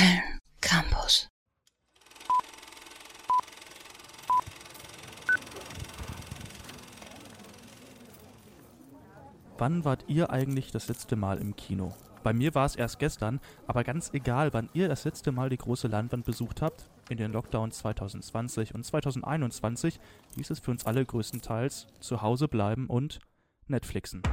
Köln Campus. Wann wart ihr eigentlich das letzte Mal im Kino? Bei mir war es erst gestern, aber ganz egal, wann ihr das letzte Mal die große Leinwand besucht habt, in den Lockdowns 2020 und 2021 hieß es für uns alle größtenteils zu Hause bleiben und Netflixen.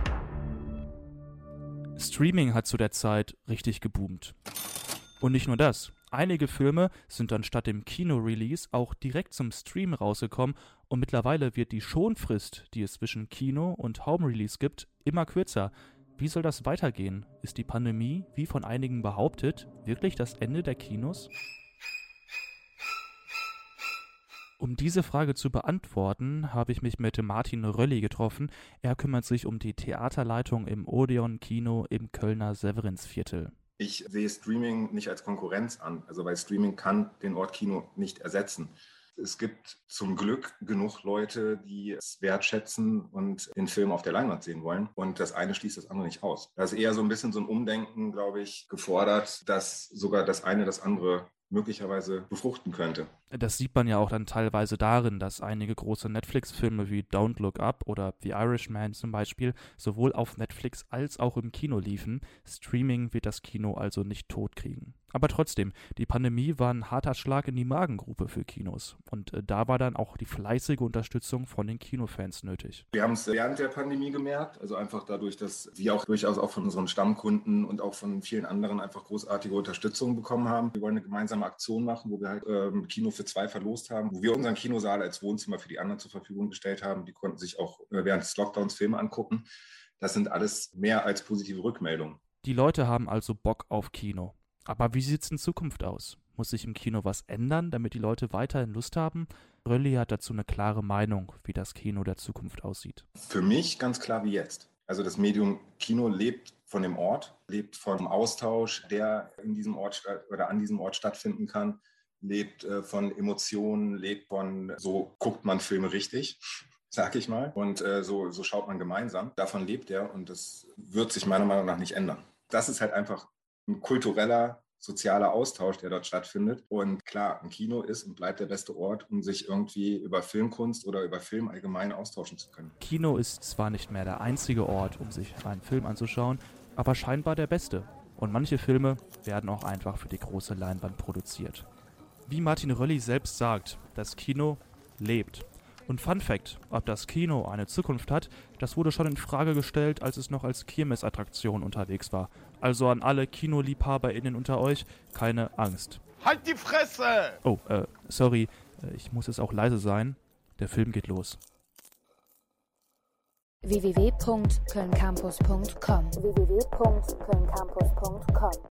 Streaming hat zu der Zeit richtig geboomt. Und nicht nur das. Einige Filme sind dann statt dem Kino-Release auch direkt zum Stream rausgekommen und mittlerweile wird die Schonfrist, die es zwischen Kino und Home-Release gibt, immer kürzer. Wie soll das weitergehen? Ist die Pandemie, wie von einigen behauptet, wirklich das Ende der Kinos? Um diese Frage zu beantworten, habe ich mich mit Martin Rölli getroffen. Er kümmert sich um die Theaterleitung im Odeon Kino im Kölner Severinsviertel. Ich sehe Streaming nicht als Konkurrenz an, also weil Streaming kann den Ort Kino nicht ersetzen. Es gibt zum Glück genug Leute, die es wertschätzen und den Film auf der Leinwand sehen wollen. Und das eine schließt das andere nicht aus. Da ist eher so ein bisschen so ein Umdenken, glaube ich, gefordert, dass sogar das eine das andere möglicherweise befruchten könnte. Das sieht man ja auch dann teilweise darin, dass einige große Netflix-Filme wie Don't Look Up oder The Irishman zum Beispiel sowohl auf Netflix als auch im Kino liefen. Streaming wird das Kino also nicht totkriegen. Aber trotzdem, die Pandemie war ein harter Schlag in die Magengrube für Kinos. Und da war dann auch die fleißige Unterstützung von den Kinofans nötig. Wir haben es während der Pandemie gemerkt, also einfach dadurch, dass wir auch durchaus auch von unseren Stammkunden und auch von vielen anderen einfach großartige Unterstützung bekommen haben. Wir wollen eine gemeinsame Aktion machen, wo wir halt Kino für 2 verlost haben, wo wir unseren Kinosaal als Wohnzimmer für die anderen zur Verfügung gestellt haben. Die konnten sich auch während des Lockdowns Filme angucken. Das sind alles mehr als positive Rückmeldungen. Die Leute haben also Bock auf Kino. Aber wie sieht es in Zukunft aus? Muss sich im Kino was ändern, damit die Leute weiterhin Lust haben? Rölli hat dazu eine klare Meinung, wie das Kino der Zukunft aussieht. Für mich ganz klar wie jetzt. Also das Medium Kino lebt von dem Ort, lebt vom Austausch, der in diesem Ort oder an diesem Ort stattfinden kann, lebt von Emotionen, lebt von, so guckt man Filme richtig, sag ich mal. Und so schaut man gemeinsam. Davon lebt er und das wird sich meiner Meinung nach nicht ändern. Das ist halt einfach ein kultureller, sozialer Austausch, der dort stattfindet. Und klar, ein Kino ist und bleibt der beste Ort, um sich irgendwie über Filmkunst oder über Film allgemein austauschen zu können. Kino ist zwar nicht mehr der einzige Ort, um sich einen Film anzuschauen, aber scheinbar der beste. Und manche Filme werden auch einfach für die große Leinwand produziert. Wie Martin Rölli selbst sagt, das Kino lebt. Und Fun Fact, ob das Kino eine Zukunft hat, das wurde schon in Frage gestellt, als es noch als Kirmesattraktion unterwegs war. Also an alle KinoliebhaberInnen unter euch, keine Angst. Halt die Fresse! Oh, sorry, ich muss jetzt auch leise sein. Der Film geht los. www.kölncampus.com